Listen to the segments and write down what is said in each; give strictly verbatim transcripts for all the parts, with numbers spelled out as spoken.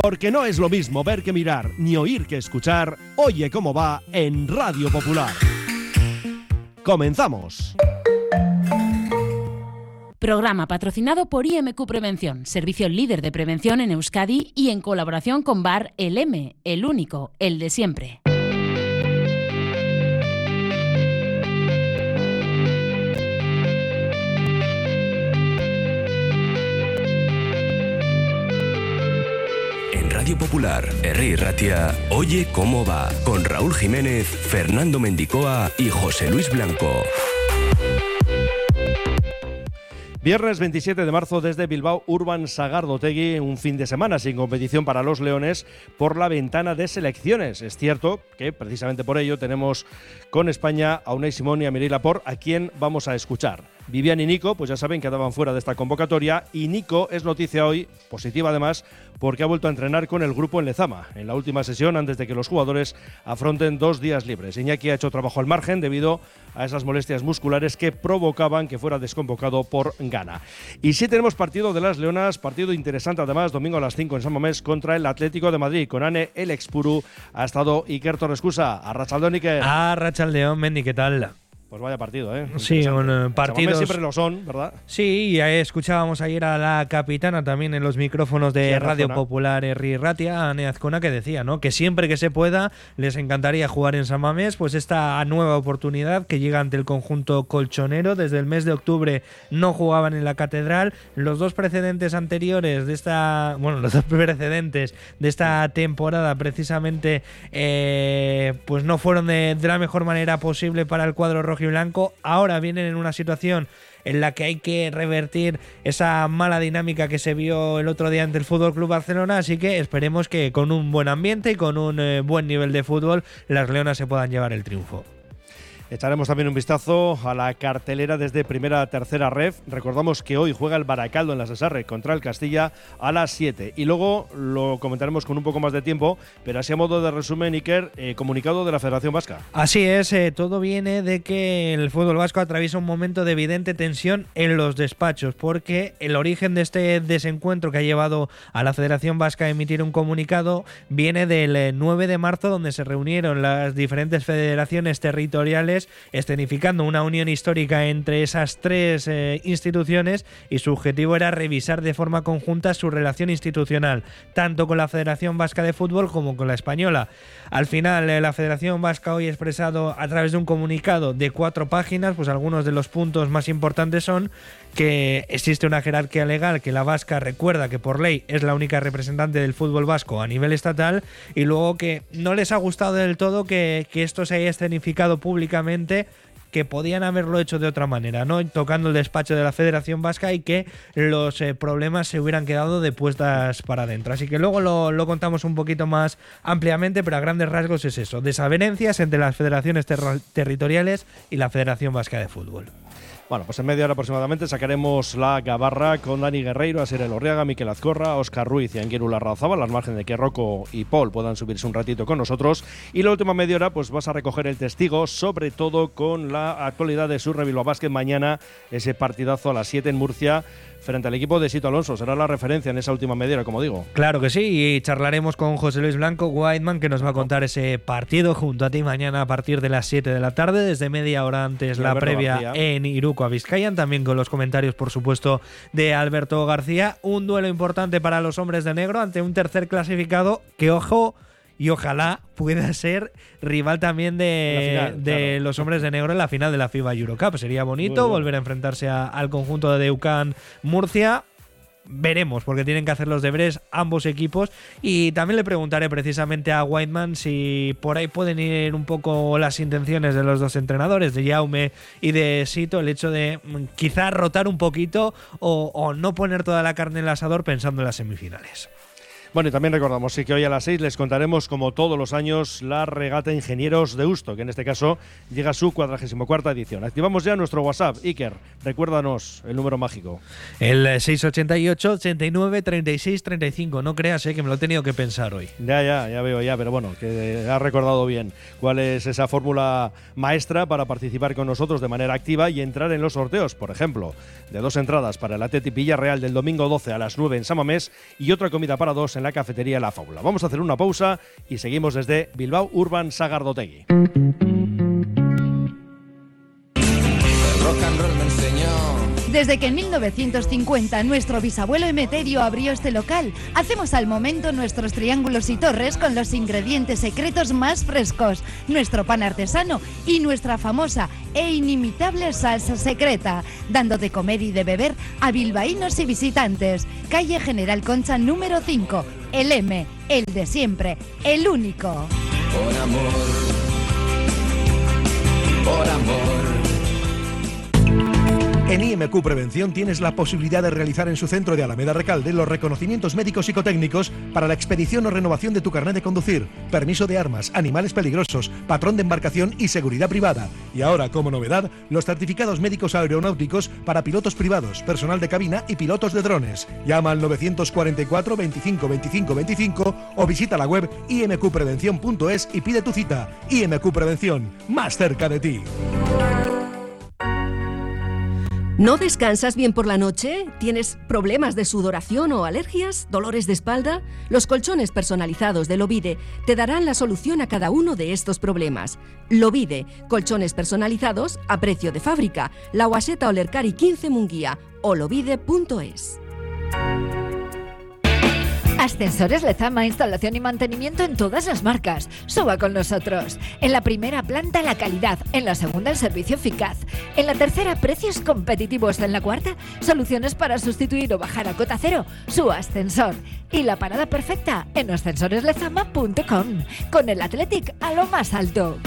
Porque no es lo mismo ver que mirar, ni oír que escuchar. Oye cómo va en Radio Popular. ¡Comenzamos! Programa patrocinado por I M Q Prevención, servicio líder de prevención en Euskadi y en colaboración con Bar El M, el único, el de siempre. Radio Popular, Herri Ratia, Oye cómo va, con Raúl Jiménez, Fernando Mendicoa y José Luis Blanco. Viernes veintisiete de marzo desde Bilbao, Urban Sagardotegui, un fin de semana sin competición para los leones por la ventana de selecciones. Es cierto que precisamente por ello tenemos con España a Unai Simón y a Mireia Laporte, a quien vamos a escuchar. Vivian y Nico, pues ya saben, quedaban fuera de esta convocatoria, y Nico es noticia hoy, positiva además, porque ha vuelto a entrenar con el grupo en Lezama, en la última sesión antes de que los jugadores afronten dos días libres. Iñaki ha hecho trabajo al margen debido a esas molestias musculares que provocaban que fuera desconvocado por Ghana. Y sí tenemos partido de las Leonas, partido interesante además, domingo a las cinco en San Mamés contra el Atlético de Madrid. Con Ane el Expuru ha estado Iker Torrescusa. Arratsaldeon, Iker. Arratsaldeon, Mendi, ¿qué tal? Pues vaya partido, ¿eh? Sí, un uh, partido. Siempre lo son, ¿verdad? Sí, y escuchábamos ayer a la capitana también en los micrófonos de Radio Popular, Herri Ratia, Ane Azcona, que decía, ¿no?, que siempre que se pueda les encantaría jugar en San Mamés, pues esta nueva oportunidad que llega ante el conjunto colchonero. Desde el mes de octubre no jugaban en la Catedral. Los dos precedentes anteriores de esta, bueno, los dos precedentes de esta temporada precisamente, eh, pues no fueron de, de la mejor manera posible para el cuadro rojo y blanco. Ahora vienen en una situación en la que hay que revertir esa mala dinámica que se vio el otro día ante el F C Barcelona, así que esperemos que con un buen ambiente y con un eh, buen nivel de fútbol las Leonas se puedan llevar el triunfo. Echaremos también un vistazo a la cartelera desde primera a tercera ref. Recordamos que hoy juega el Baracaldo en la Sesarre contra el Castilla a las siete. Y luego lo comentaremos con un poco más de tiempo, pero así a modo de resumen, Iker, eh, comunicado de la Federación Vasca. Así es, eh, todo viene de que el fútbol vasco atraviesa un momento de evidente tensión en los despachos, porque el origen de este desencuentro que ha llevado a la Federación Vasca a emitir un comunicado viene del nueve de marzo, donde se reunieron las diferentes federaciones territoriales escenificando una unión histórica entre esas tres eh, instituciones, y su objetivo era revisar de forma conjunta su relación institucional, tanto con la Federación Vasca de Fútbol como con la española. Al final, eh, la Federación Vasca hoy ha expresado a través de un comunicado de cuatro páginas, pues algunos de los puntos más importantes son que existe una jerarquía legal, que la vasca recuerda que por ley es la única representante del fútbol vasco a nivel estatal, y luego que no les ha gustado del todo que, que esto se haya escenificado públicamente, que podían haberlo hecho de otra manera, ¿no?, tocando el despacho de la Federación Vasca, y que los eh, problemas se hubieran quedado de puestas para adentro. Así que luego lo, lo contamos un poquito más ampliamente, pero a grandes rasgos es eso, desavenencias entre las federaciones ter- territoriales y la Federación Vasca de Fútbol. Bueno, pues en media hora aproximadamente sacaremos la gabarra con Dani Guerreiro, Asier Elorriaga, Miquel Azcorra, Óscar Ruiz y Anguiru Larrazábal, al margen de que Rocco y Paul puedan subirse un ratito con nosotros. Y la última media hora pues vas a recoger el testigo, sobre todo con la actualidad de Surre Bilbao Basket. Mañana ese partidazo a las siete en Murcia frente al equipo de Sito Alonso. Será la referencia en esa última media hora, como digo. Claro que sí, y charlaremos con José Luis Blanco, Whiteman, que nos va a contar ese partido junto a ti mañana a partir de las siete de la tarde, desde media hora antes y la Alberto previa García en Iruko a Vizcayan, también con los comentarios, por supuesto, de Alberto García. Un duelo importante para los hombres de negro ante un tercer clasificado que, ojo, y ojalá pueda ser rival también de, final, de claro. los hombres de negro en la final de la FIBA Eurocup. Sería bonito bueno. volver a enfrentarse a, al conjunto de Deucan Murcia. Veremos, porque tienen que hacer los deberes ambos equipos. Y también le preguntaré precisamente a Whiteman si por ahí pueden ir un poco las intenciones de los dos entrenadores, de Jaume y de Sito, el hecho de quizás rotar un poquito o, o no poner toda la carne en el asador pensando en las semifinales. Bueno, y también recordamos sí, que hoy a las seis les contaremos, como todos los años, la regata Ingenieros de Deusto, que en este caso llega a su cuadragésima cuarta edición. Activamos ya nuestro WhatsApp. Iker, recuérdanos el número mágico. El seis ochenta y ocho, ochenta y nueve, treinta y seis, treinta y cinco. No creas eh, que me lo he tenido que pensar hoy. Ya, ya, ya veo ya, pero bueno, que has recordado bien cuál es esa fórmula maestra para participar con nosotros de manera activa y entrar en los sorteos, por ejemplo, de dos entradas para el Atleti Villarreal del domingo doce a las nueve en San Mamés y otra comida para dos en la la cafetería La Fábula. Vamos a hacer una pausa y seguimos desde Bilbao Urban Sagardotegui. Rock and roll me enseñó. Desde que en mil novecientos cincuenta nuestro bisabuelo Emeterio abrió este local, hacemos al momento nuestros triángulos y torres con los ingredientes secretos más frescos, nuestro pan artesano y nuestra famosa e inimitable salsa secreta, dando de comer y de beber a bilbaínos y visitantes. Calle General Concha número cinco, el M, el de siempre, el único. Por amor, por amor. En I M Q Prevención tienes la posibilidad de realizar en su centro de Alameda Recalde los reconocimientos médicos psicotécnicos para la expedición o renovación de tu carnet de conducir, permiso de armas, animales peligrosos, patrón de embarcación y seguridad privada. Y ahora, como novedad, los certificados médicos aeronáuticos para pilotos privados, personal de cabina y pilotos de drones. Llama al novecientos cuarenta y cuatro, veinticinco, veinticinco, veinticinco o visita la web i m q prevención punto es y pide tu cita. I M Q Prevención, más cerca de ti. ¿No descansas bien por la noche? ¿Tienes problemas de sudoración o alergias? ¿Dolores de espalda? Los colchones personalizados de Lovide te darán la solución a cada uno de estos problemas. Lovide, colchones personalizados a precio de fábrica. La Guaseta Olercari quince Munguía o lovide punto es. Ascensores Lezama, instalación y mantenimiento en todas las marcas. Suba con nosotros. En la primera planta la calidad, en la segunda el servicio eficaz, en la tercera precios competitivos, en la cuarta soluciones para sustituir o bajar a cota cero su ascensor. Y la parada perfecta en ascensores lezama punto com, con el Athletic a lo más alto.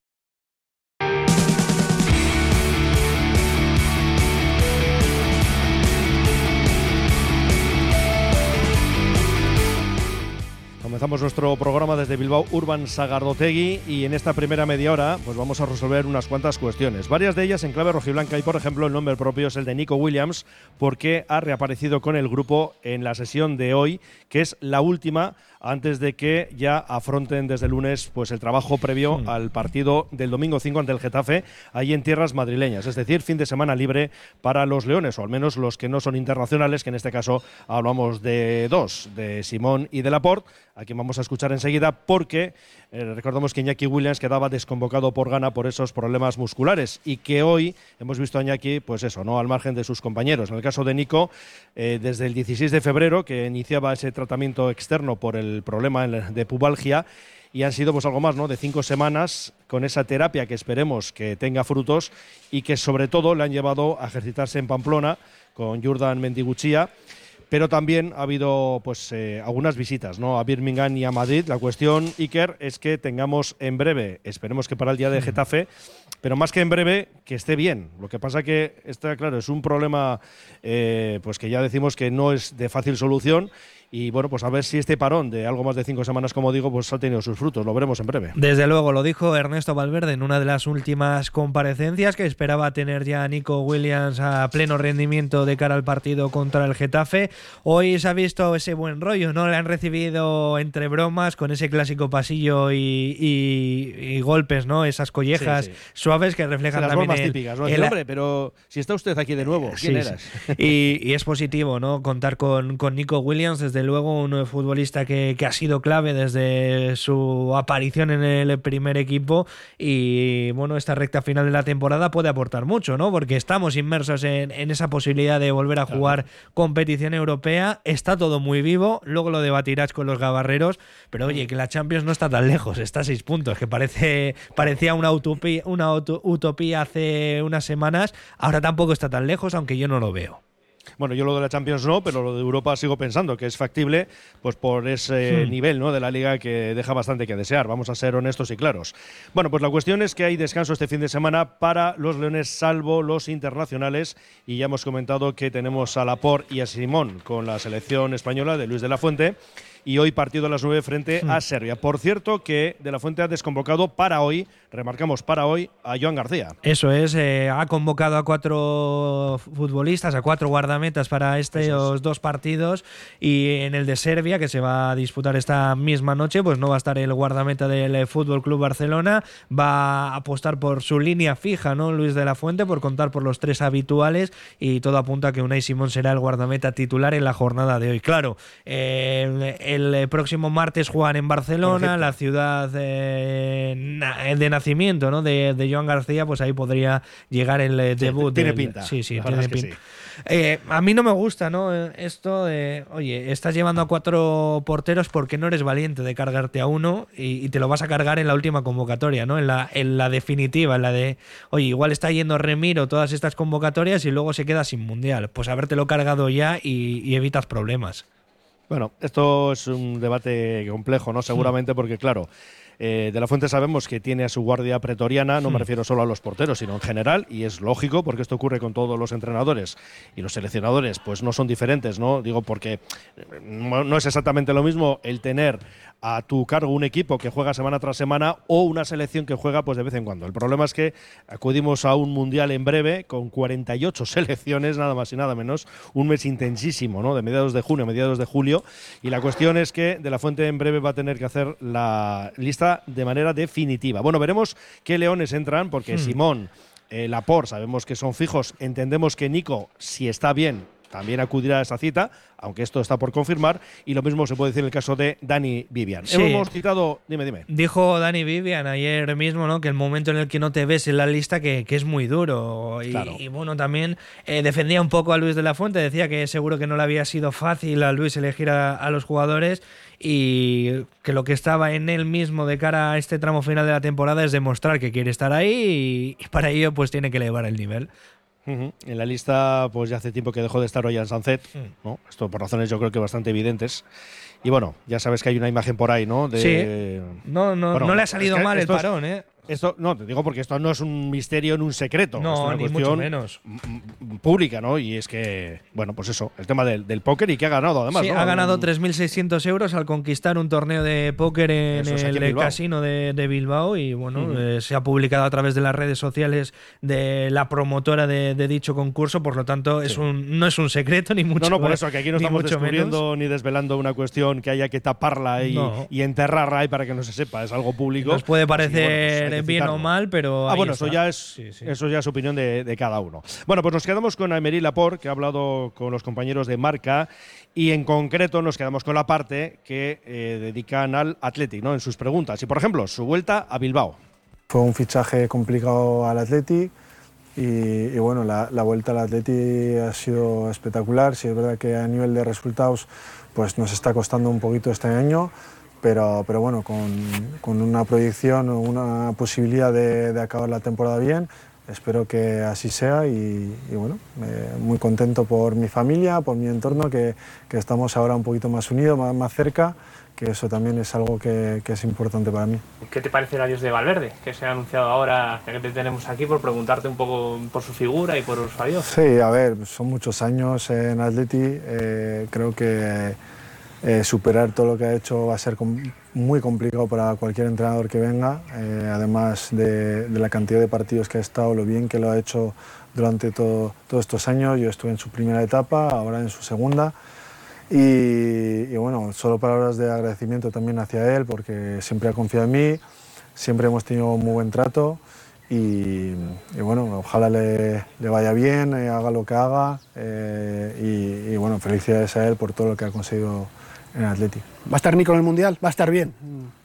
Comenzamos nuestro programa desde Bilbao Urban Sagardotegui y en esta primera media hora pues vamos a resolver unas cuantas cuestiones, varias de ellas en clave rojiblanca y por ejemplo el nombre propio es el de Nico Williams porque ha reaparecido con el grupo en la sesión de hoy, que es la última antes de que ya afronten desde el lunes pues el trabajo previo sí. al partido del domingo cinco ante el Getafe, ahí en tierras madrileñas, es decir, fin de semana libre para los leones, o al menos los que no son internacionales, que en este caso hablamos de dos, de Simón y de Laporte, a quien vamos a escuchar enseguida, porque eh, recordamos que Iñaki Williams quedaba desconvocado por Ghana por esos problemas musculares y que hoy hemos visto a Iñaki, pues eso, no al margen de sus compañeros. En el caso de Nico, eh, desde el dieciséis de febrero, que iniciaba ese tratamiento externo por el problema de pubalgia, y han sido pues algo más, ¿no?, de cinco semanas con esa terapia que esperemos que tenga frutos y que sobre todo le han llevado a ejercitarse en Pamplona con Jordan Mendiguchía. Pero también ha habido pues eh, algunas visitas, ¿no?, a Birmingham y a Madrid. La cuestión, Iker, es que tengamos en breve, esperemos que para el día de Getafe, pero más que en breve, que esté bien. Lo que pasa que, está claro, es un problema eh, pues que ya decimos que no es de fácil solución. Y bueno, pues a ver si este parón de algo más de cinco semanas, como digo, pues ha tenido sus frutos. Lo veremos en breve. Desde luego, lo dijo Ernesto Valverde en una de las últimas comparecencias, que esperaba tener ya a Nico Williams a pleno rendimiento de cara al partido contra el Getafe. Hoy se ha visto ese buen rollo, ¿no? Le han recibido entre bromas con ese clásico pasillo y, y, y golpes, ¿no? Esas collejas sí, sí. suaves que reflejan las también bromas el, típicas, ¿no? el, el hombre, pero si está usted aquí de nuevo, ¿quién sí, eras? Sí. Y, y es positivo, ¿no?, contar con, con Nico Williams, desde luego un futbolista que, que ha sido clave desde su aparición en el primer equipo y bueno, esta recta final de la temporada puede aportar mucho, ¿no?, porque estamos inmersos en, en esa posibilidad de volver a jugar claro. competición europea, está todo muy vivo, luego lo debatirás con los gabarreros, pero oye, que la Champions no está tan lejos, está a seis puntos, que parece parecía una utopía, una utopía hace unas semanas, ahora tampoco está tan lejos, aunque yo no lo veo. Bueno, yo lo de la Champions no, pero lo de Europa sigo pensando que es factible, pues por ese hmm. nivel, ¿no?, de la Liga que deja bastante que desear. Vamos a ser honestos y claros. Bueno, pues la cuestión es que hay descanso este fin de semana para los leones, salvo los internacionales, y ya hemos comentado que tenemos a Laporte y a Simón con la selección española de Luis de la Fuente. Y hoy partido a las nueve frente a Serbia. Por cierto, que De la Fuente ha desconvocado para hoy, remarcamos para hoy, a Joan García. Eso es, eh, ha convocado a cuatro futbolistas, a cuatro guardametas para estos es. dos partidos, y en el de Serbia, que se va a disputar esta misma noche, pues no va a estar el guardameta del F C Barcelona, va a apostar por su línea fija, ¿no?, Luis de la Fuente, por contar por los tres habituales, y todo apunta a que Unai Simón será el guardameta titular en la jornada de hoy. Claro, eh, el eh, próximo martes juegan en Barcelona, la ciudad eh, na- de nacimiento, ¿no? de, de Joan García, pues ahí podría llegar el eh, Sí, debut. tiene del- pinta. Sí, sí, La tiene verdad es que pinta. sí. Eh, a mí no me gusta, ¿no? Esto de, oye, estás llevando a cuatro porteros porque no eres valiente de cargarte a uno y, y te lo vas a cargar en la última convocatoria, ¿no? En la, en la definitiva, en la de, oye, igual está yendo Remiro todas estas convocatorias y luego se queda sin mundial. Pues habértelo cargado ya y, y evitas problemas. Bueno, esto es un debate complejo, ¿no? Seguramente porque, claro, eh, De la Fuente sabemos que tiene a su guardia pretoriana, no me refiero solo a los porteros, sino en general, y es lógico porque esto ocurre con todos los entrenadores y los seleccionadores, pues no son diferentes, ¿no? Digo, porque no, no es exactamente lo mismo el tener a tu cargo un equipo que juega semana tras semana o una selección que juega pues de vez en cuando. El problema es que acudimos a un mundial en breve con cuarenta y ocho selecciones, nada más y nada menos, un mes intensísimo, ¿no? De mediados de junio a mediados de julio, y la cuestión es que De la Fuente en breve va a tener que hacer la lista de manera definitiva. Bueno, veremos qué leones entran, porque Hmm. Simón, eh, Laporte, sabemos que son fijos, entendemos que Nico, si está bien, también acudirá a esa cita, aunque esto está por confirmar, y lo mismo se puede decir en el caso de Dani Vivian. Sí. Hemos citado, dime, dime. Dijo Dani Vivian ayer mismo, ¿no? Que el momento en el que no te ves en la lista que, que es muy duro. Y, Claro. y bueno, también eh, defendía un poco a Luis de la Fuente, decía que seguro que no le había sido fácil a Luis elegir a, a los jugadores y que lo que estaba en él mismo de cara a este tramo final de la temporada es demostrar que quiere estar ahí y, y para ello pues tiene que elevar el nivel. Uh-huh. En la lista, pues ya hace tiempo que dejó de estar Ollán Sancet, ¿no? Esto por razones yo creo que bastante evidentes. Y bueno, ya sabes que hay una imagen por ahí, ¿no? De, Sí. No, no, Bueno, no le ha es salido que mal el esto es- parón, ¿eh? Esto, no, te digo porque esto no es un misterio, no un secreto. No, esto es una ni cuestión mucho menos. m- m- pública, ¿no? Y es que, bueno, pues eso, el tema del, del póker y que ha ganado además, Sí, ¿no? ha ganado Un- tres mil seiscientos euros al conquistar un torneo de póker en Eso es aquí el en Bilbao. casino de, de Bilbao y bueno, Ujú. eh, se ha publicado a través de las redes sociales de la promotora de, de dicho concurso, por lo tanto es Sí. un, no es un secreto ni mucho No, no, por eso, que aquí no ni estamos mucho descubriendo menos. ni desvelando una cuestión que haya que taparla y, No. y enterrarla ahí para que no se sepa, es algo público. Nos puede Así que, parecer bueno, pues hay que bien citarlo. o mal, pero Ah, ahí bueno, está. eso ya es Sí, sí. eso ya es opinión de, de cada uno. Bueno, pues nos quedamos con Aymeric Laporte, que ha hablado con los compañeros de Marca, y en concreto nos quedamos con la parte que eh, dedican al Athletic, ¿no? En sus preguntas. Y por ejemplo, su vuelta a Bilbao. Fue un fichaje complicado al Athletic y, y bueno, la, la vuelta al Athletic ha sido espectacular. Sí, es verdad que a nivel de resultados pues nos está costando un poquito este año, pero, pero bueno, con, con una proyección o una posibilidad de, de acabar la temporada bien, espero que así sea y, y bueno, eh, muy contento por mi familia, por mi entorno, que, que estamos ahora un poquito más unidos, más, más cerca, que eso también es algo que, que es importante para mí. ¿Qué te parece el adiós de Valverde, que se ha anunciado ahora, ya que te tenemos aquí, por preguntarte un poco por su figura y por su adiós? Sí, a ver, son muchos años en Atleti, eh, creo que eh, superar todo lo que ha hecho va a ser com- muy complicado para cualquier entrenador que venga, eh, además de, de la cantidad de partidos que ha estado, lo bien que lo ha hecho durante todo, todos estos años. Yo estuve en su primera etapa, ahora en su segunda. Y, y bueno, solo palabras de agradecimiento también hacia él, porque siempre ha confiado en mí, siempre hemos tenido muy buen trato y, y bueno, ojalá le, le vaya bien, eh, haga lo que haga eh, y, y bueno, felicidades a él por todo lo que ha conseguido en Atleti. ¿Va a estar Nico en el Mundial? ¿Va a estar bien?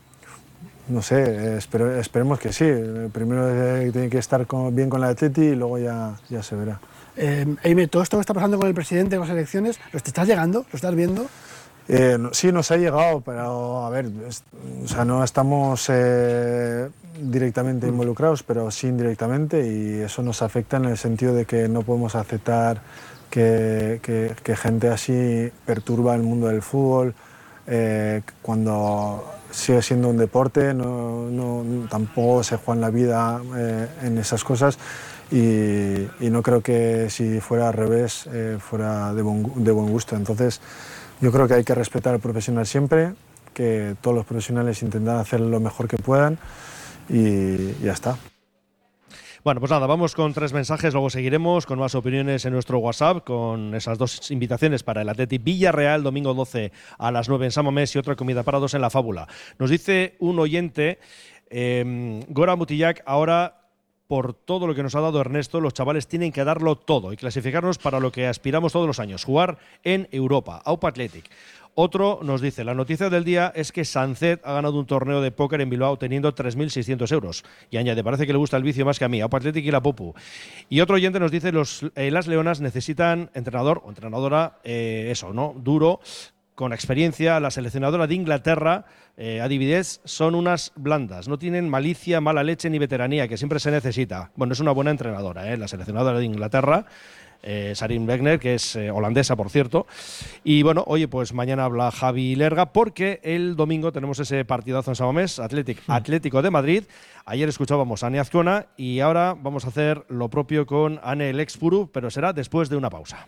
No sé, eh, espero- esperemos que sí. Eh, Primero eh, tiene que estar con- bien con la Atleti y luego ya, ya se verá. Eh, Eime, todo esto que está pasando con el presidente, con las elecciones, ¿lo te estás llegando? ¿Lo estás viendo? Eh, no- sí, nos ha llegado, pero a ver, es- o sea, no estamos eh, directamente involucrados, pero sí indirectamente, y eso nos afecta en el sentido de que no podemos aceptar que, que- que gente así perturba el mundo del fútbol eh, cuando sigue siendo un deporte, no, no- tampoco se juega la vida eh, en esas cosas. Y, y no creo que si fuera al revés eh, fuera de buen, gu- de buen gusto. Entonces yo creo que hay que respetar al profesional siempre, que todos los profesionales intentan hacer lo mejor que puedan y ya está. Bueno, pues nada, vamos con tres mensajes, luego seguiremos con más opiniones en nuestro WhatsApp, con esas dos invitaciones para el Athletic Villarreal, domingo doce a las nueve en San Mamés y otra comida para dos en La Fábula. Nos dice un oyente, eh, Gora Mutillac ahora por todo lo que nos ha dado Ernesto. Los chavales tienen que darlo todo y clasificarnos para lo que aspiramos todos los años, jugar en Europa. Aupa Athletic. Otro nos dice, la noticia del día es que Sancet ha ganado un torneo de póker en Bilbao teniendo tres mil seiscientos euros. Y añade, parece que le gusta el vicio más que a mí, Aupa Athletic y la Popu. Y otro oyente nos dice, los, eh, las Leonas necesitan entrenador o entrenadora, eh, eso, ¿no? Duro, con experiencia. La seleccionadora de Inglaterra, eh, Adivides, son unas blandas. No tienen malicia, mala leche ni veteranía, que siempre se necesita. Bueno, es una buena entrenadora, ¿eh? La seleccionadora de Inglaterra. Eh, Sarin Wegner, que es eh, holandesa, por cierto. Y bueno, oye, pues mañana habla Javi Lerga, porque el domingo tenemos ese partidazo en San Mamés, Athletic, mm. Atlético de Madrid. Ayer escuchábamos a Ane Azcona y ahora vamos a hacer lo propio con Ane Elexpuru, pero será después de una pausa.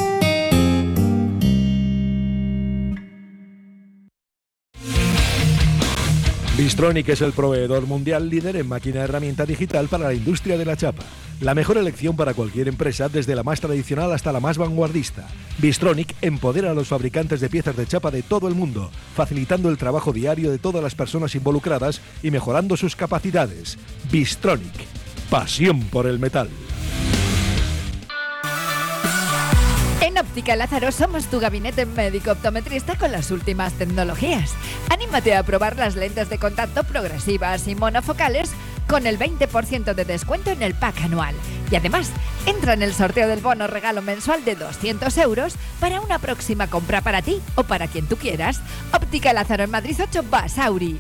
Bystronic es el proveedor mundial líder en máquina herramienta digital para la industria de la chapa. La mejor elección para cualquier empresa, desde la más tradicional hasta la más vanguardista. Bystronic empodera a los fabricantes de piezas de chapa de todo el mundo, facilitando el trabajo diario de todas las personas involucradas y mejorando sus capacidades. Bystronic, pasión por el metal. En Óptica Lázaro somos tu gabinete médico optometrista con las últimas tecnologías. Anímate a probar las lentes de contacto progresivas y monofocales con el veinte por ciento de descuento en el pack anual. Y además, entra en el sorteo del bono regalo mensual de doscientos euros para una próxima compra para ti o para quien tú quieras. Óptica Lázaro en Madrid ocho, Basauri.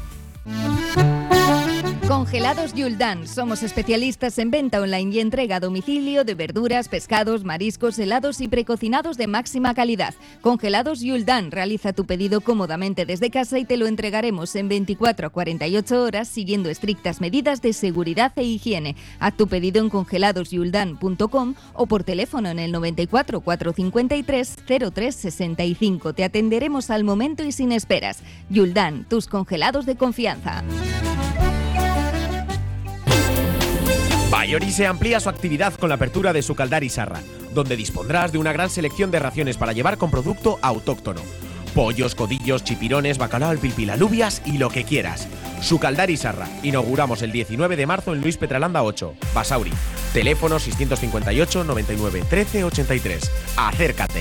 Congelados Yuldan. Somos especialistas en venta online y entrega a domicilio de verduras, pescados, mariscos, helados y precocinados de máxima calidad. Congelados Yuldan. Realiza tu pedido cómodamente desde casa y te lo entregaremos en veinticuatro a cuarenta y ocho horas siguiendo estrictas medidas de seguridad e higiene. Haz tu pedido en congelados yuldan punto com o por teléfono en el noventa y cuatro, cuatrocientos cincuenta y tres, cero tres sesenta y cinco. Te atenderemos al momento y sin esperas. Yuldan, tus congelados de confianza. Bayorise amplía su actividad con la apertura de su Caldari Sarra, donde dispondrás de una gran selección de raciones para llevar con producto autóctono. Pollos, codillos, chipirones, bacalao al pilpil, alubias y lo que quieras. Su Caldari Sarra. Inauguramos el diecinueve de marzo en Luis Petralanda ocho, Basauri. Teléfono seiscientos cincuenta y ocho, noventa y nueve, trece, ochenta y tres. Acércate.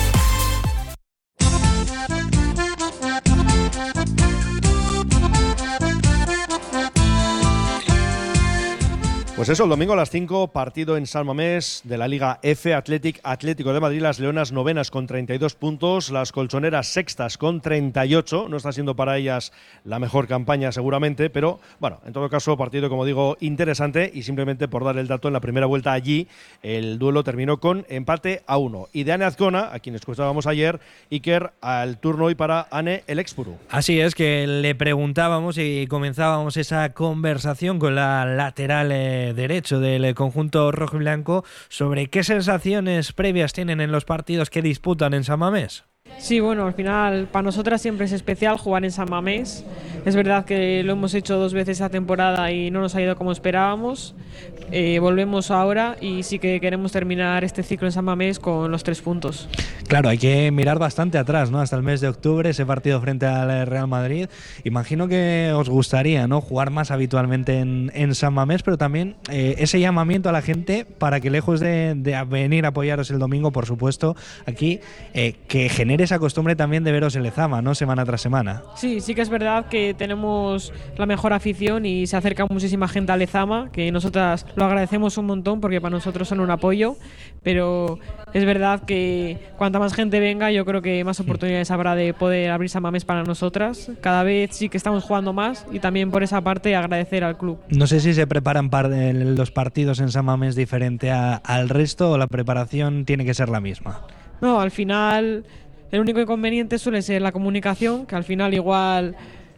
Pues eso, el domingo a las cinco, partido en San Mamés de la Liga F, Athletic, Atlético de Madrid, las Leonas novenas con treinta y dos puntos, las colchoneras sextas con treinta y ocho, no está siendo para ellas la mejor campaña seguramente, pero bueno, en todo caso, partido, como digo, interesante, y simplemente por dar el dato, en la primera vuelta allí, el duelo terminó con empate a uno. Y de Ane Azcona, a quien escuchábamos ayer, Iker, al turno hoy para Ane Elexpuru. Así es, que le preguntábamos y comenzábamos esa conversación con la lateral eh, derecho del conjunto rojo y blanco sobre qué sensaciones previas tienen en los partidos que disputan en San Mamés. Sí, bueno, al final para nosotras siempre es especial jugar en San Mamés. Es verdad que lo hemos hecho dos veces esta temporada y no nos ha ido como esperábamos. Eh, volvemos ahora y sí que queremos terminar este ciclo en San Mamés con los tres puntos. Claro, hay que mirar bastante atrás, ¿no? Hasta el mes de octubre, ese partido frente al Real Madrid. Imagino que os gustaría, ¿no?, jugar más habitualmente en, en San Mamés, pero también eh, ese llamamiento a la gente para que, lejos de, de venir a apoyaros el domingo, por supuesto, aquí, eh, que genere esa costumbre también de veros en Lezama, ¿no?, semana tras semana. Sí, sí que es verdad que tenemos la mejor afición y se acerca muchísima gente a Lezama, que nosotras lo agradecemos un montón porque para nosotros son un apoyo, pero es verdad que cuanta más gente venga, yo creo que más oportunidades habrá de poder abrir San Mamés para nosotras. Cada vez sí que estamos jugando más y también por esa parte agradecer al club. No sé si se preparan par los partidos en San Mamés diferente a, al resto, o la preparación tiene que ser la misma. No, al final el único inconveniente suele ser la comunicación, que al final igual,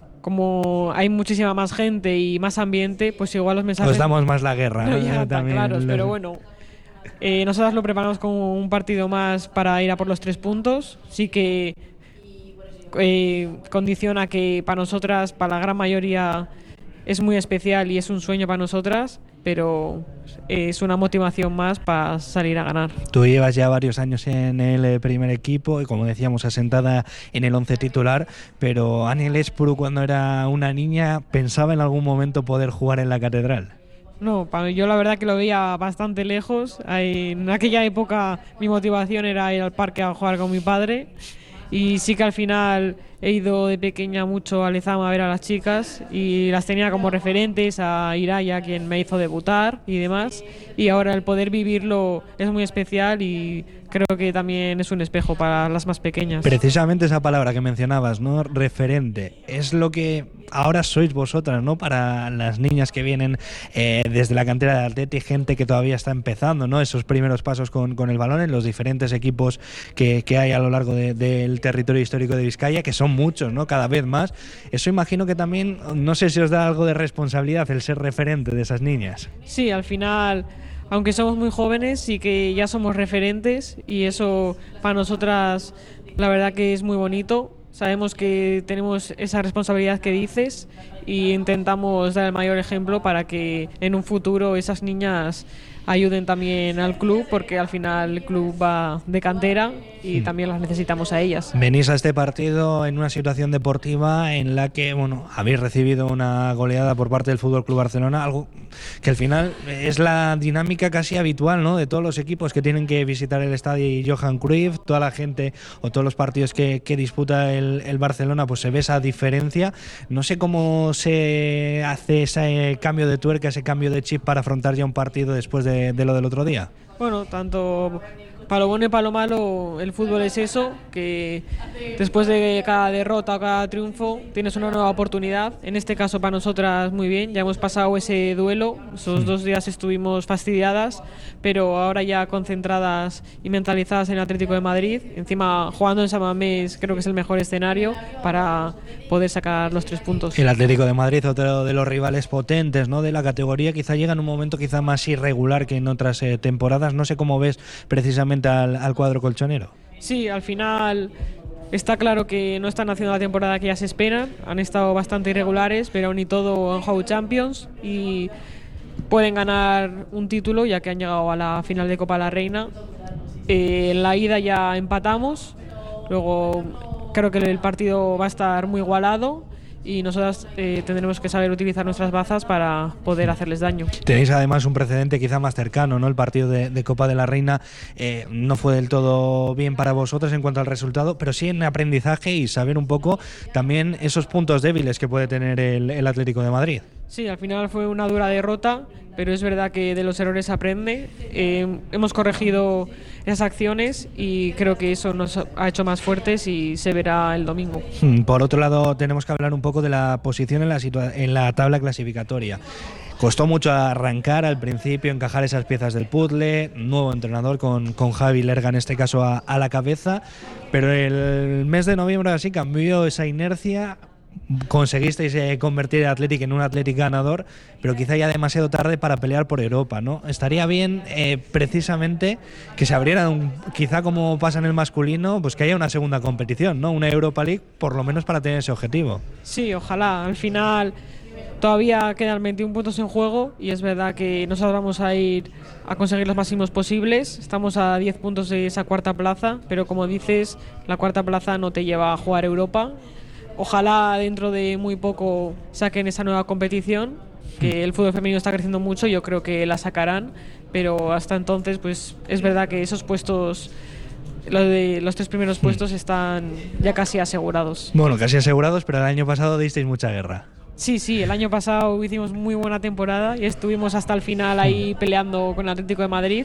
como hay muchísima más gente y más ambiente, pues igual los mensajes... Os damos más la guerra. No, ¿no? ya tan claros, los... pero bueno, eh, nosotros lo preparamos como un partido más para ir a por los tres puntos. Sí que eh, condiciona que para nosotras, para la gran mayoría, es muy especial y es un sueño para nosotras, pero es una motivación más para salir a ganar. Tú llevas ya varios años en el primer equipo y, como decíamos, asentada en el once titular, pero Ane Elexpuru, cuando era una niña, ¿pensaba en algún momento poder jugar en la Catedral? No, pa- yo la verdad que lo veía bastante lejos. Ahí, en aquella época mi motivación era ir al parque a jugar con mi padre. Y sí que al final he ido de pequeña mucho a Lezama a ver a las chicas y las tenía como referentes, a Iraya, quien me hizo debutar y demás. Y ahora el poder vivirlo es muy especial y creo que también es un espejo para las más pequeñas. Precisamente esa palabra que mencionabas, ¿no? Referente, es lo que ahora sois vosotras, ¿no? Para las niñas que vienen eh, desde la cantera de Atleti, gente que todavía está empezando, ¿no? Esos primeros pasos con, con el balón en los diferentes equipos que, que hay a lo largo de, del territorio histórico de Vizcaya, que son muchos, ¿no? Cada vez más. Eso imagino que también, no sé si os da algo de responsabilidad el ser referente de esas niñas. Sí, al final, aunque somos muy jóvenes, sí que ya somos referentes y eso para nosotras la verdad que es muy bonito. Sabemos que tenemos esa responsabilidad que dices y intentamos dar el mayor ejemplo para que en un futuro esas niñas ayuden también al club, porque al final el club va de cantera y también las necesitamos a ellas. Venís a este partido en una situación deportiva en la que, bueno, habéis recibido una goleada por parte del F C Barcelona, algo que al final es la dinámica casi habitual, ¿no? De todos los equipos que tienen que visitar el estadio Johan Cruyff, toda la gente o todos los partidos que, que disputa el, el Barcelona, pues se ve esa diferencia. No sé cómo se hace ese cambio de tuerca, ese cambio de chip para afrontar ya un partido después de De, de lo del otro día. Bueno, tanto para lo bueno y para lo malo, el fútbol es eso, que después de cada derrota o cada triunfo tienes una nueva oportunidad. En este caso para nosotras muy bien, ya hemos pasado ese duelo, esos dos días estuvimos fastidiadas, pero ahora ya concentradas y mentalizadas en el Atlético de Madrid. Encima jugando en San Mamés creo que es el mejor escenario para poder sacar los tres puntos. El Atlético de Madrid, otro de los rivales potentes, ¿no? De la categoría, quizá llega en un momento quizá más irregular que en otras eh, temporadas. No sé cómo ves precisamente Al, al cuadro colchonero. Sí, al final está claro que no están haciendo la temporada que ya se esperan, han estado bastante irregulares, pero aún y todo han jugado Champions y pueden ganar un título ya que han llegado a la final de Copa de la Reina. Eh, en la ida ya empatamos, luego creo que el partido va a estar muy igualado y nosotras eh, tendremos que saber utilizar nuestras bazas para poder hacerles daño. Tenéis además un precedente quizá más cercano, ¿no? El partido de, de Copa de la Reina eh, no fue del todo bien para vosotros en cuanto al resultado, pero sí en aprendizaje y saber un poco también esos puntos débiles que puede tener el, el Atlético de Madrid. Sí, al final fue una dura derrota, pero es verdad que de los errores se aprende. Eh, hemos corregido esas acciones y creo que eso nos ha hecho más fuertes y se verá el domingo. Por otro lado, tenemos que hablar un poco de la posición en la, situa- en la tabla clasificatoria. Costó mucho arrancar al principio, encajar esas piezas del puzzle, nuevo entrenador con, con Javi Lerga en este caso a, a la cabeza, pero el mes de noviembre así cambió esa inercia. Conseguisteis eh, convertir el Athletic en un Athletic ganador, pero quizá ya demasiado tarde para pelear por Europa, ¿no? Estaría bien eh, precisamente que se abriera, un, quizá como pasa en el masculino, pues que haya una segunda competición, ¿no? Una Europa League, por lo menos para tener ese objetivo. Sí, ojalá. Al final todavía quedan veintiún puntos en juego y es verdad que nosotros vamos a ir a conseguir los máximos posibles. Estamos a diez puntos de esa cuarta plaza, pero como dices, la cuarta plaza no te lleva a jugar Europa. Ojalá dentro de muy poco saquen esa nueva competición, que el fútbol femenino está creciendo mucho, yo creo que la sacarán, pero hasta entonces pues es verdad que esos puestos, lo de los tres primeros puestos están ya casi asegurados. Bueno, casi asegurados, pero el año pasado disteis mucha guerra. Sí, sí, el año pasado hicimos muy buena temporada y estuvimos hasta el final ahí peleando con el Atlético de Madrid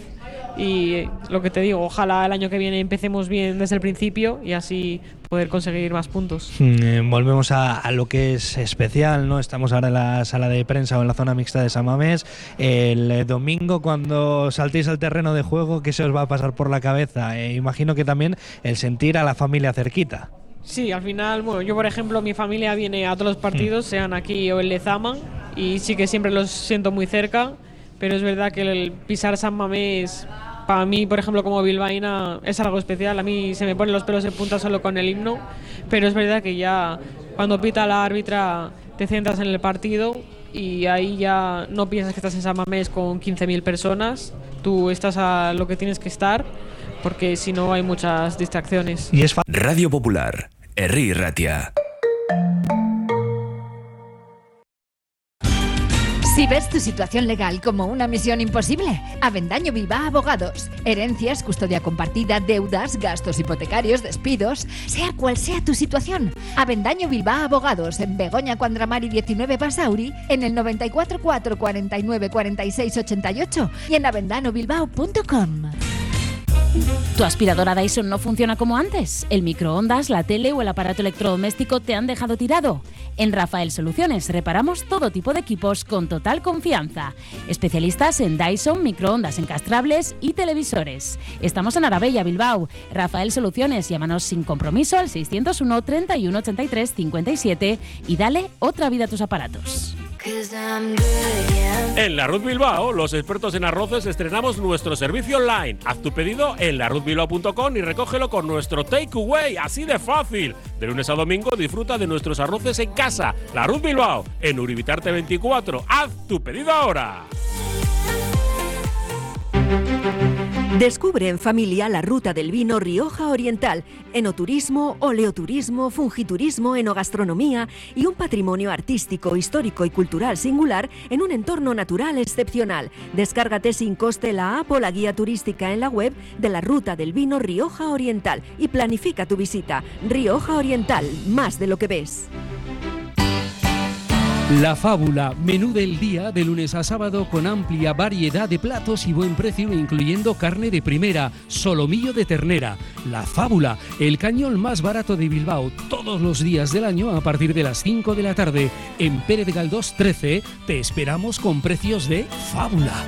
y lo que te digo, ojalá el año que viene empecemos bien desde el principio y así poder conseguir más puntos. Mm, volvemos a, a lo que es especial, ¿no? Estamos ahora en la sala de prensa o en la zona mixta de San Mamés. El eh, domingo, cuando saltéis al terreno de juego, ¿qué se os va a pasar por la cabeza? Eh, imagino que también el sentir a la familia cerquita. Sí, al final, bueno, yo por ejemplo, mi familia viene a todos los partidos, sean aquí o en Lezama, y sí que siempre los siento muy cerca, pero es verdad que el pisar San Mamés, para mí, por ejemplo, como bilbaína, es algo especial. A mí se me ponen los pelos de punta solo con el himno, pero es verdad que ya cuando pita la árbitra te centras en el partido y ahí ya no piensas que estás en San Mamés con quince mil personas, tú estás a lo que tienes que estar, porque si no hay muchas distracciones. Y es Radio Popular, Herri Ratia. Si ves tu situación legal como una misión imposible, Avendaño Bilbao Abogados. Herencias, custodia compartida, deudas, gastos hipotecarios, despidos, sea cual sea tu situación. Avendaño Bilbao Abogados en Begoña Cuandramari diecinueve Basauri, en el noventa y cuatro cuatro cuarenta y nueve cuarenta y seis ochenta y ocho y en avendano bilbao punto com. ¿Tu aspiradora Dyson no funciona como antes? ¿El microondas, la tele o el aparato electrodoméstico te han dejado tirado? En Rafael Soluciones reparamos todo tipo de equipos con total confianza. Especialistas en Dyson, microondas encastrables y televisores. Estamos en Arabella, Bilbao. Rafael Soluciones, llámanos sin compromiso al seiscientos uno, treinta y uno, ochenta y tres, cincuenta y siete y dale otra vida a tus aparatos. En La Ruz Bilbao, los expertos en arroces estrenamos nuestro servicio online. Haz tu pedido en la ruz bilbao punto com y recógelo con nuestro takeaway, así de fácil. De lunes a domingo disfruta de nuestros arroces en casa. La Ruz Bilbao, en Uribitarte veinticuatro. Haz tu pedido ahora. Descubre en familia la ruta del vino Rioja Oriental, enoturismo, oleoturismo, fungiturismo, enogastronomía y un patrimonio artístico, histórico y cultural singular en un entorno natural excepcional. Descárgate sin coste la app o la guía turística en la web de la ruta del vino Rioja Oriental y planifica tu visita. Rioja Oriental, más de lo que ves. La Fábula, menú del día de lunes a sábado con amplia variedad de platos y buen precio, incluyendo carne de primera, solomillo de ternera. La Fábula, el cañón más barato de Bilbao, todos los días del año a partir de las cinco de la tarde. En Pérez de Galdós trece te esperamos con precios de Fábula.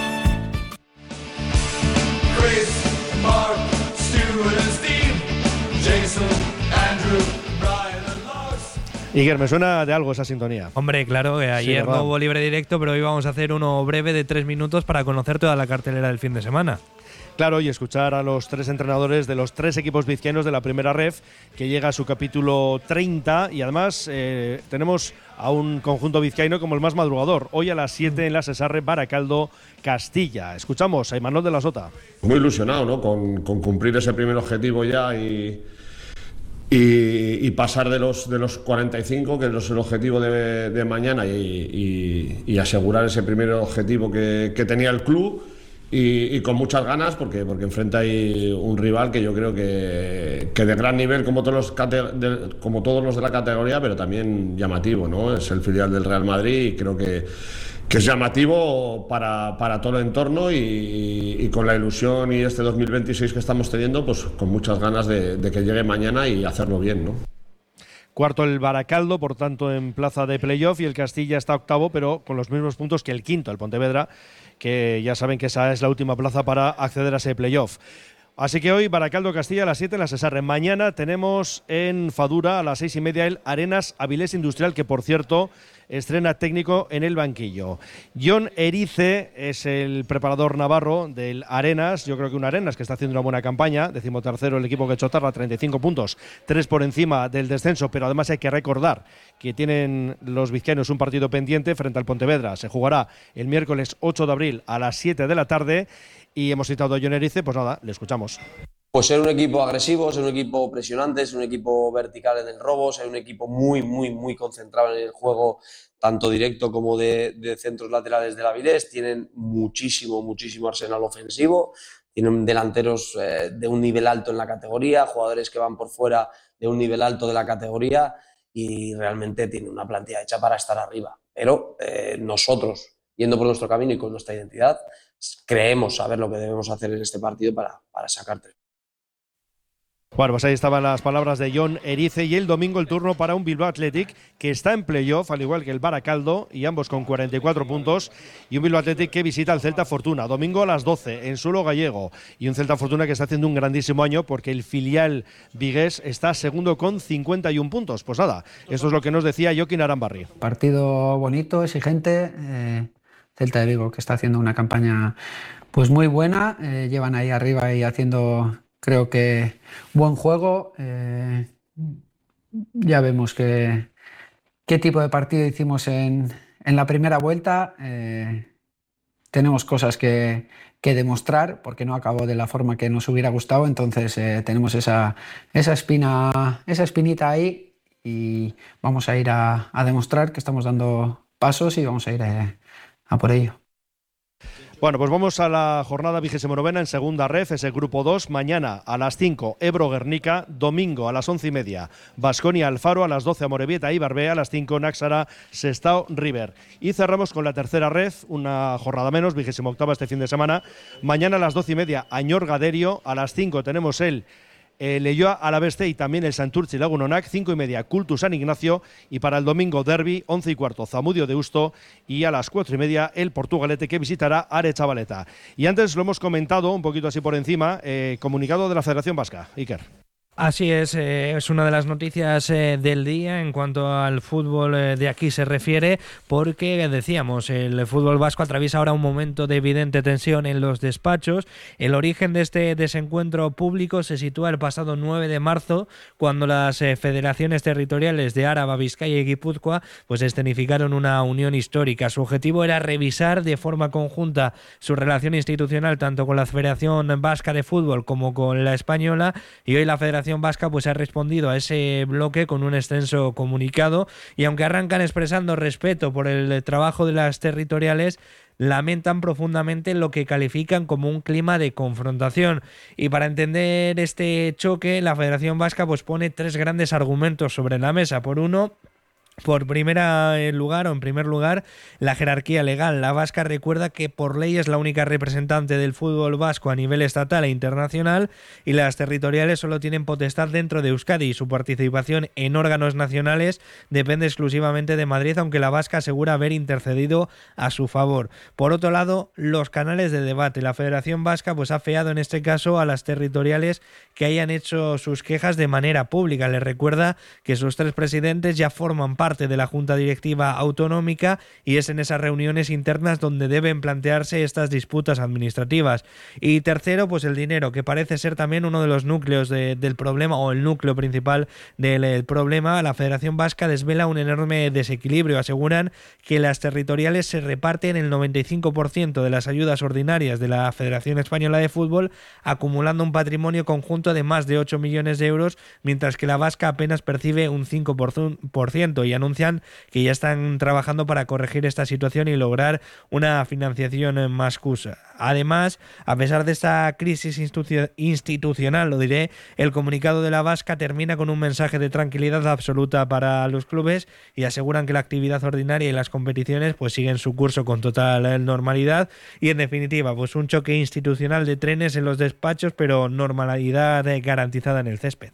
Chris, Mark, Stuart and Steve, Jason, Andrew, Brian. Iker, me suena de algo esa sintonía. Hombre, claro, que ayer sí, no hubo libre directo, pero hoy vamos a hacer uno breve de tres minutos para conocer toda la cartelera del fin de semana. Claro, y escuchar a los tres entrenadores de los tres equipos vizcaínos de la primera ref, que llega a su capítulo treinta, y además eh, tenemos a un conjunto vizcaíno como el más madrugador. Hoy a las siete en la Sesarre, Baracaldo, Castilla. Escuchamos a Imanol de la Sota. Muy ilusionado, ¿no? Con, con cumplir ese primer objetivo ya y... Y, y pasar de los, de los cuarenta y cinco, que es el objetivo de, de mañana, y, y, y asegurar ese primer objetivo que, que tenía el club, y, y con muchas ganas, porque, porque enfrenta ahí un rival que yo creo que, que de gran nivel, como todos, los de, como todos los de la categoría, pero también llamativo, ¿no? Es el filial del Real Madrid y creo que que es llamativo para, para todo el entorno y, y con la ilusión y este dos mil veintiséis que estamos teniendo, pues con muchas ganas de, de que llegue mañana y hacerlo bien, ¿no? Cuarto el Baracaldo, por tanto en plaza de playoff, y el Castilla está octavo, pero con los mismos puntos que el quinto, el Pontevedra, que ya saben que esa es la última plaza para acceder a ese playoff. Así que hoy Baracaldo Castilla a las siete en la Sesarre. Mañana tenemos en Fadura a las seis y media el Arenas Avilés Industrial, que por cierto estrena técnico en el banquillo. Jon Erice es el preparador navarro del Arenas. Yo creo que un Arenas que está haciendo una buena campaña. Decimotercero el equipo que chotarra, treinta y cinco puntos, tres por encima del descenso, pero además hay que recordar que tienen los vizcaínos un partido pendiente frente al Pontevedra. Se jugará el miércoles ocho de abril a las siete de la tarde. Y hemos citado a Jon Erice, pues nada, le escuchamos. Pues ser un equipo agresivo, ser un equipo presionante, ser un equipo vertical en el robo, ser un equipo muy, muy, muy concentrado en el juego, tanto directo como de, de centros laterales del Avilés. Tienen muchísimo, muchísimo arsenal ofensivo, tienen delanteros eh, de un nivel alto en la categoría, jugadores que van por fuera de un nivel alto de la categoría y realmente tienen una plantilla hecha para estar arriba. Pero eh, nosotros, yendo por nuestro camino y con nuestra identidad, creemos saber lo que debemos hacer en este partido para, para sacar tres. Bueno, pues ahí estaban las palabras de Jon Erice, y el domingo el turno para un Bilbao Athletic que está en playoff, al igual que el Baracaldo, y ambos con cuarenta y cuatro puntos, y un Bilbao Athletic que visita al Celta Fortuna, domingo a las doce, en suelo gallego, y un Celta Fortuna que está haciendo un grandísimo año porque el filial vigués está segundo con cincuenta y un puntos. Pues nada, esto es lo que nos decía Joaquín Arambarri. Partido bonito, exigente, eh, Celta de Vigo que está haciendo una campaña pues muy buena, eh, llevan ahí arriba y haciendo... Creo que buen juego. Eh, ya vemos que, qué tipo de partido hicimos en, en la primera vuelta. Eh, tenemos cosas que, que demostrar porque no acabó de la forma que nos hubiera gustado. Entonces eh, tenemos esa, esa, espina, esa espinita ahí y vamos a ir a, a demostrar que estamos dando pasos y vamos a ir eh, a por ello. Bueno, pues vamos a la jornada vigésimo novena en segunda ref, ese grupo dos. Mañana a las cinco, Ebro-Guernica. Domingo a las once y media, Baskonia-Alfaro. A las doce, Amorebieta-Ibarbe. A las cinco, Náxara-Sestao-River. Y cerramos con la tercera ref, una jornada menos, vigésimo octava este fin de semana. Mañana a las doce y media, Añorga-Derio. A las cinco tenemos el Eh, Leioa Alaveste y también el Santurtzi Lagunonac, cinco y media Cultu San Ignacio, y para el domingo derbi, once y cuarto Zamudio Deusto, y a las cuatro y media el Portugalete que visitará Arechavaleta. Y antes lo hemos comentado un poquito así por encima, eh, comunicado de la Federación Vasca. Iker. Así es, eh, es una de las noticias eh, del día en cuanto al fútbol eh, de aquí se refiere, porque decíamos, el fútbol vasco atraviesa ahora un momento de evidente tensión en los despachos. El origen de este desencuentro público se sitúa el pasado nueve de marzo, cuando las eh, federaciones territoriales de Áraba, Vizcaya y Guipúzcoa pues escenificaron una unión histórica. Su objetivo era revisar de forma conjunta su relación institucional tanto con la Federación Vasca de Fútbol como con la española, y hoy la Federación Vasca pues ha respondido a ese bloque con un extenso comunicado, y aunque arrancan expresando respeto por el trabajo de las territoriales, lamentan profundamente lo que califican como un clima de confrontación. Y para entender este choque, la Federación Vasca pues pone tres grandes argumentos sobre la mesa. Por uno, Por primera lugar o en primer lugar, la jerarquía legal. La vasca recuerda que por ley es la única representante del fútbol vasco a nivel estatal e internacional, y las territoriales solo tienen potestad dentro de Euskadi, y su participación en órganos nacionales depende exclusivamente de Madrid, aunque la vasca asegura haber intercedido a su favor. Por otro lado, los canales de debate. La Federación Vasca pues ha feado en este caso a las territoriales que hayan hecho sus quejas de manera pública. Les recuerda que sus tres presidentes ya forman parte parte de la Junta Directiva Autonómica, y es en esas reuniones internas donde deben plantearse estas disputas administrativas. Y tercero, pues el dinero, que parece ser también uno de los núcleos de, del problema, o el núcleo principal del el problema. La Federación Vasca desvela un enorme desequilibrio. Aseguran que las territoriales se reparten el noventa y cinco por ciento de las ayudas ordinarias de la Federación Española de Fútbol, acumulando un patrimonio conjunto de más de ocho millones de euros, mientras que la vasca apenas percibe un cinco por ciento, y anuncian que ya están trabajando para corregir esta situación y lograr una financiación más justa. Además, a pesar de esta crisis institu- institucional, lo diré, el comunicado de la vasca termina con un mensaje de tranquilidad absoluta para los clubes, y aseguran que la actividad ordinaria y las competiciones pues siguen su curso con total normalidad, y en definitiva pues un choque institucional de trenes en los despachos, pero normalidad garantizada en el césped.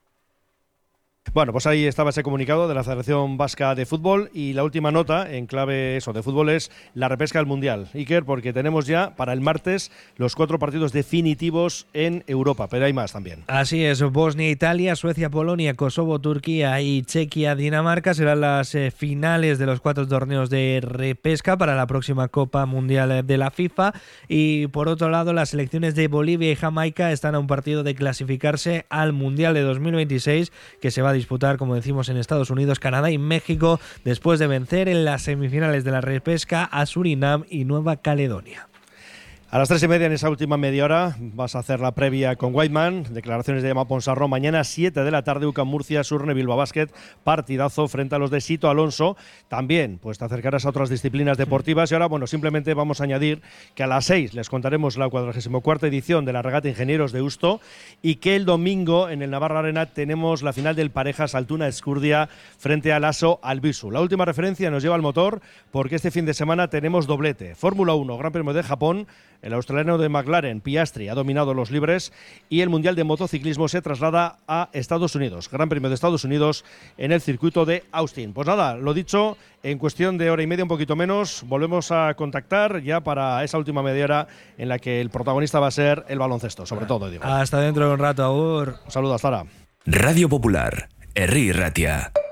Bueno, pues ahí estaba ese comunicado de la Federación Vasca de Fútbol, y la última nota en clave eso de fútbol es la repesca del Mundial. Iker, porque tenemos ya para el martes los cuatro partidos definitivos en Europa, pero hay más también. Así es, Bosnia, Italia, Suecia, Polonia, Kosovo, Turquía y Chequia, Dinamarca serán las eh, finales de los cuatro torneos de repesca para la próxima Copa Mundial de la FIFA. Y por otro lado, las selecciones de Bolivia y Jamaica están a un partido de clasificarse al Mundial de dos mil veintiséis, que se va a disputar, como decimos, en Estados Unidos, Canadá y México, después de vencer en las semifinales de la repesca a Surinam y Nueva Caledonia. A las tres y media, en esa última media hora, vas a hacer la previa con Whiteman, declaraciones de Emma Ponsarro. Mañana, siete de la tarde, UCAM Murcia, Surne Bilbao Basket, partidazo frente a los de Sito Alonso. También, pues te acercarás a otras disciplinas deportivas. Y ahora, bueno, simplemente vamos a añadir que a las seis les contaremos la cuadragésima cuarta edición de la Regata Ingenieros de Usto, y que el domingo en el Navarra Arena tenemos la final del Parejas Altuna Escurdia frente al Aso Albisu. La última referencia nos lleva al motor, porque este fin de semana tenemos doblete. Fórmula uno, Gran Premio de Japón. El australiano de McLaren, Piastri, ha dominado los libres, y el Mundial de Motociclismo se traslada a Estados Unidos. Gran Premio de Estados Unidos en el circuito de Austin. Pues nada, lo dicho, en cuestión de hora y media, un poquito menos, volvemos a contactar ya para esa última media hora en la que el protagonista va a ser el baloncesto, sobre todo, digo. Hasta dentro de un rato, Agur. Un saludo, hasta ahora. Radio Popular, Herri Ratia.